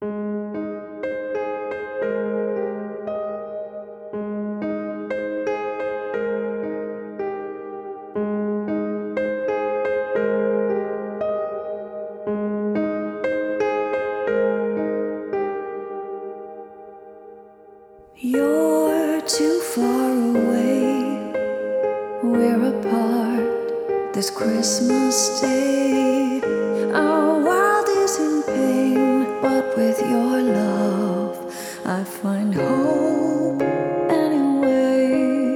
You're too far away, we're apart this Christmas Day. Our world is in pain, but with your love I find hope anyway.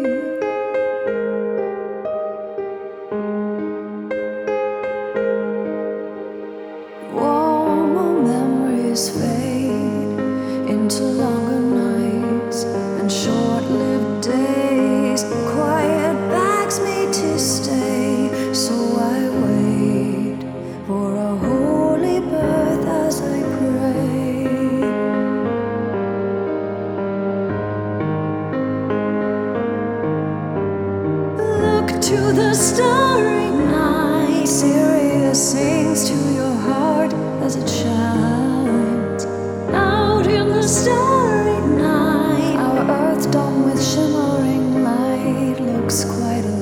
Warmer memories fade into longer nights and short-lived days. Quiet begs me to stay, so I wait for a holy birth as I pray. Look to the starry night, Sirius sings to your heart as it shines. Out in the starry night, our earth dome with shimmering light looks quite